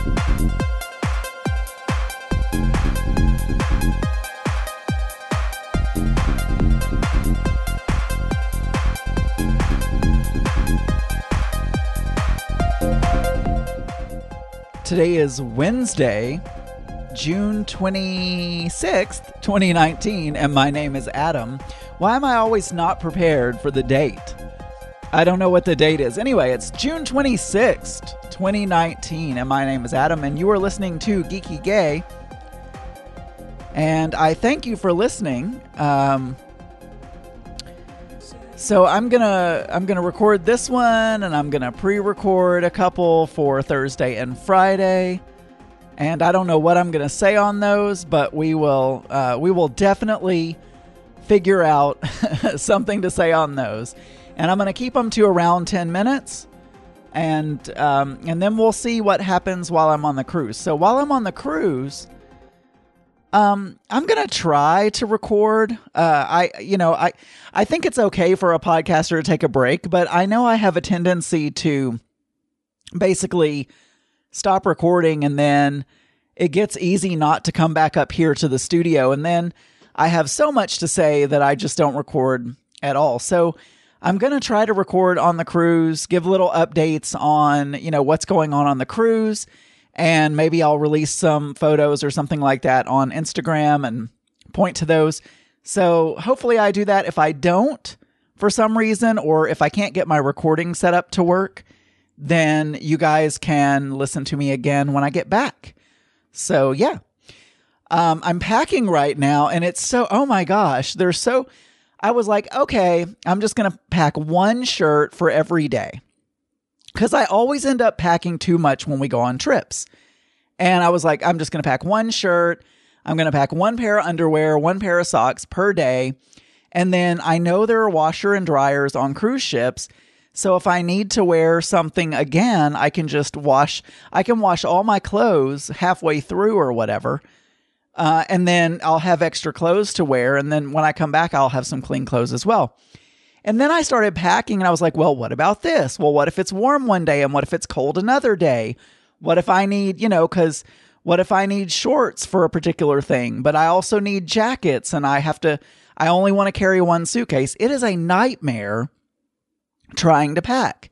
Today is Wednesday, June 26th, 2019, and my name is Adam. Why am I always not prepared for the date? I don't know what the date is. Anyway, it's June 26th, 2019, and my name is Adam, and you are listening to Geeky Gay. And I thank you for listening. So I'm gonna record this one, and I'm gonna pre-record a couple for Thursday and Friday, and I don't know what I'm gonna say on those, but we will definitely figure out something to say on those, and I'm gonna keep them to around 10 minutes, and then we'll see what happens while I'm on the cruise. So while I'm on the cruise, I'm going to try to record. I think it's okay for a podcaster to take a break, but I know I have a tendency to basically stop recording, and then it gets easy not to come back up here to the studio. And then I have so much to say that I just don't record at all. So I'm going to try to record on the cruise, give little updates on, what's going on the cruise. And maybe I'll release some photos or something like that on Instagram and point to those. So hopefully I do that. If I don't, for some reason, or if I can't get my recording set up to work, then you guys can listen to me again when I get back. So yeah, I'm packing right now, and it's so, oh my gosh, I was like, okay, I'm just going to pack one shirt for every day. Because I always end up packing too much when we go on trips. And I was like, I'm just going to pack one shirt. I'm going to pack one pair of underwear, one pair of socks per day. And then I know there are washer and dryers on cruise ships. So if I need to wear something again, I can wash all my clothes halfway through or whatever. And then I'll have extra clothes to wear. And then when I come back, I'll have some clean clothes as well. And then I started packing, and I was like, well, what about this? Well, what if it's warm one day, and what if it's cold another day? What if I need, what if I need shorts for a particular thing, but I also need jackets, and I only want to carry one suitcase. It is a nightmare trying to pack.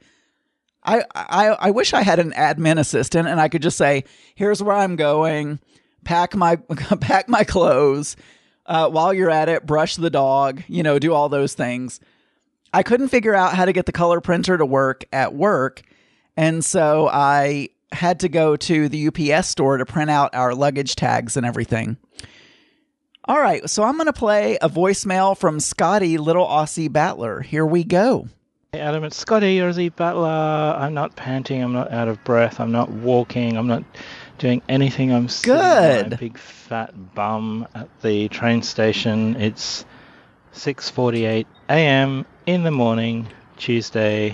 I wish I had an admin assistant, and I could just say, here's where I'm going, pack my clothes, while you're at it, brush the dog, do all those things. I couldn't figure out how to get the color printer to work at work, and so I had to go to the UPS store to print out our luggage tags and everything. All right, so I'm going to play a voicemail from Scotty, Little Aussie Battler. Here we go. Hey Adam, it's Scotty, Aussie Battler. I'm not panting, I'm not out of breath, I'm not walking, I'm not doing anything. I'm sitting on my big fat bum at the train station. It's 6:48 a.m. in the morning, Tuesday,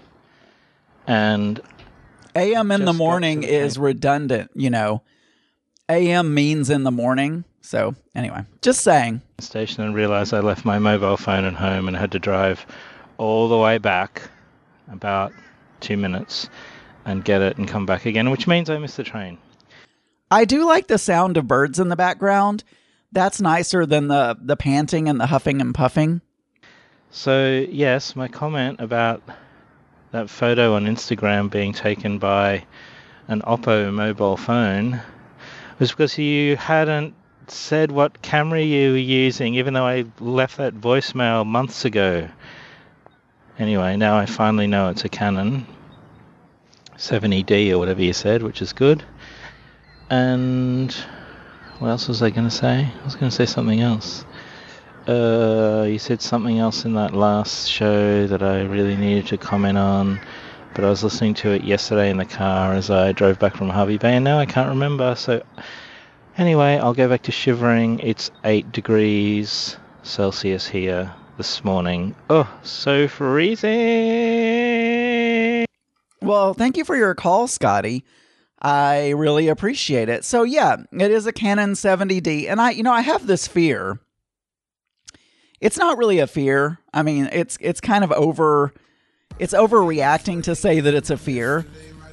and a.m. in the morning is redundant, a.m. means in the morning, so anyway, just saying. Station and realized I left my mobile phone at home and had to drive all the way back about 2 minutes and get it and come back again, which means I missed the train. I do like the sound of birds in the background. That's nicer than the panting and the huffing and puffing. So, yes, my comment about that photo on Instagram being taken by an Oppo mobile phone was because you hadn't said what camera you were using, even though I left that voicemail months ago. Anyway, now I finally know it's a Canon 70D or whatever you said, which is good. And what else was I going to say? I was going to say something else. You said something else in that last show that I really needed to comment on, but I was listening to it yesterday in the car as I drove back from Harvey Bay, and now I can't remember. So anyway, I'll go back to shivering. It's 8 degrees Celsius here this morning. Oh, so freezing. Well, thank you for your call, Scotty. I really appreciate it. So yeah, it is a Canon 70D, and I have this fear. It's not really a fear. I mean, it's kind of it's overreacting to say that it's a fear.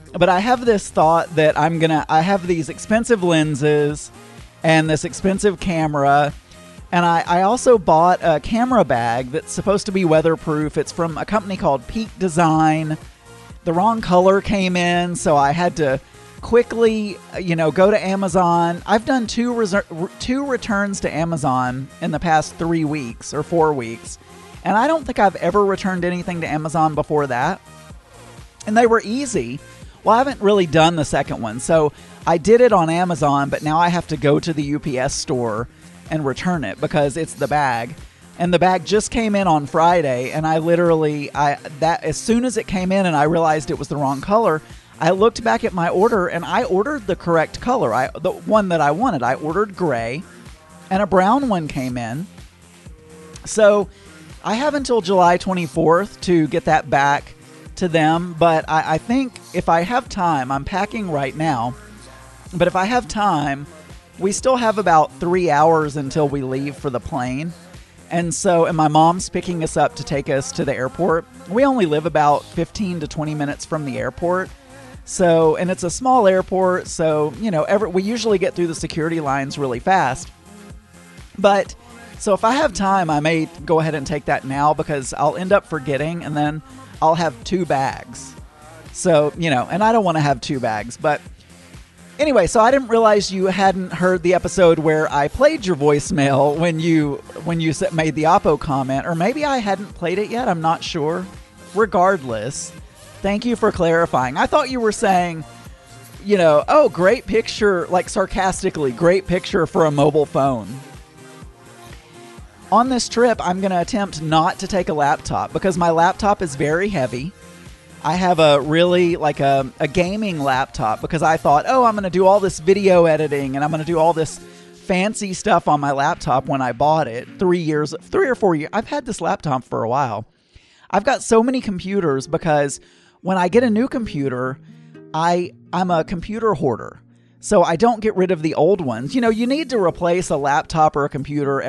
But I have this thought that I have these expensive lenses and this expensive camera, and I also bought a camera bag that's supposed to be weatherproof. It's from a company called Peak Design. The wrong color came in, so I had to quickly, go to Amazon. I've done two returns to Amazon in the past 3 weeks or 4 weeks, and I don't think I've ever returned anything to Amazon before that. And they were easy. Well, I haven't really done the second one, so I did it on Amazon, but now I have to go to the UPS store and return it because it's the bag. And the bag just came in on Friday, and I literally, as soon as it came in and I realized it was the wrong color, I looked back at my order and I ordered the correct color, the one that I wanted. I ordered gray, and a brown one came in. So I have until July 24th to get that back to them, but I think if I have time, I'm packing right now, but if I have time, we still have about 3 hours until we leave for the plane. And my mom's picking us up to take us to the airport. We only live about 15 to 20 minutes from the airport. So, and it's a small airport, so, we usually get through the security lines really fast. But, so if I have time, I may go ahead and take that now because I'll end up forgetting, and then I'll have 2 bags. So, and I don't want to have 2 bags, but anyway, so I didn't realize you hadn't heard the episode where I played your voicemail when you made the Oppo comment, or maybe I hadn't played it yet. I'm not sure. Regardless, thank you for clarifying. I thought you were saying, oh, great picture, like sarcastically, great picture for a mobile phone. On this trip, I'm going to attempt not to take a laptop because my laptop is very heavy. I have a really a gaming laptop because I thought, I'm going to do all this video editing and I'm going to do all this fancy stuff on my laptop when I bought it 3 or 4 years. I've had this laptop for a while. I've got so many computers because when I get a new computer, I'm a computer hoarder. So I don't get rid of the old ones. You need to replace a laptop or a computer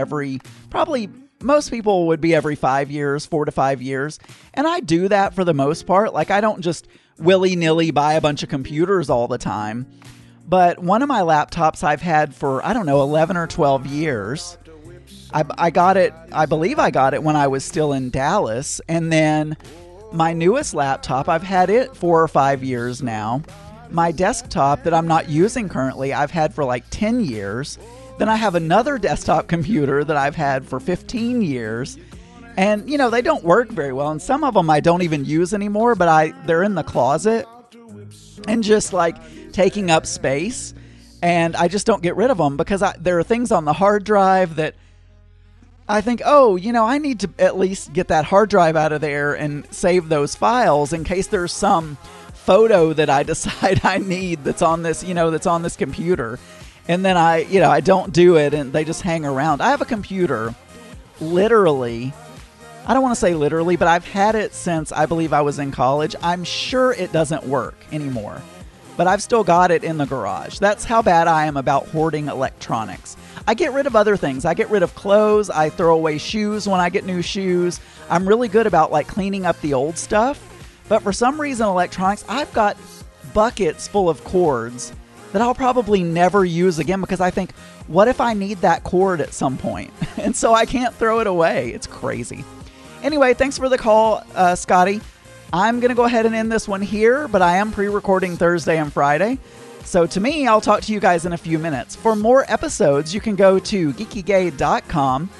most people would be every 5 years, 4 to 5 years. And I do that for the most part. I don't just willy-nilly buy a bunch of computers all the time. But one of my laptops I've had for, 11 or 12 years. I believe I got it when I was still in Dallas. And then my newest laptop, I've had it 4 or 5 years now. My desktop that I'm not using currently, I've had for 10 years. Then I have another desktop computer that I've had for 15 years. And, they don't work very well. And some of them I don't even use anymore, but they're in the closet and just taking up space. And I just don't get rid of them because there are things on the hard drive that I think, I need to at least get that hard drive out of there and save those files in case there's some photo that I decide I need that's on this, that's on this computer. And then I don't do it and they just hang around. I have a computer, literally, I don't want to say literally, but I've had it since I believe I was in college. I'm sure it doesn't work anymore, but I've still got it in the garage. That's how bad I am about hoarding electronics. I get rid of other things. I get rid of clothes. I throw away shoes when I get new shoes. I'm really good about cleaning up the old stuff. But for some reason, electronics, I've got buckets full of cords that I'll probably never use again because I think, what if I need that cord at some point? And so I can't throw it away. It's crazy. Anyway, thanks for the call, Scotty. I'm going to go ahead and end this one here, but I am pre-recording Thursday and Friday. So to me, I'll talk to you guys in a few minutes. For more episodes, you can go to geekygay.com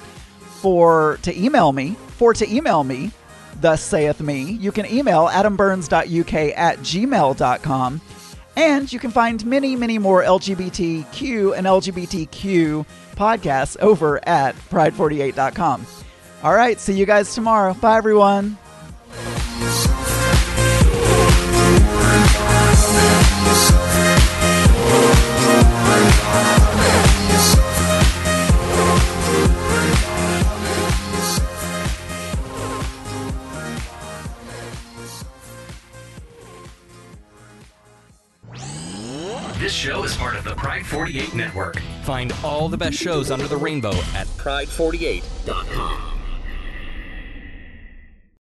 to email me, thus saith me. You can email adamburns.uk@gmail.com. And you can find many, many more LGBTQ and LGBTQ podcasts over at pride48.com. All right, see you guys tomorrow. Bye, everyone. This show is part of the Pride 48 Network. Find all the best shows under the rainbow at pride48.com.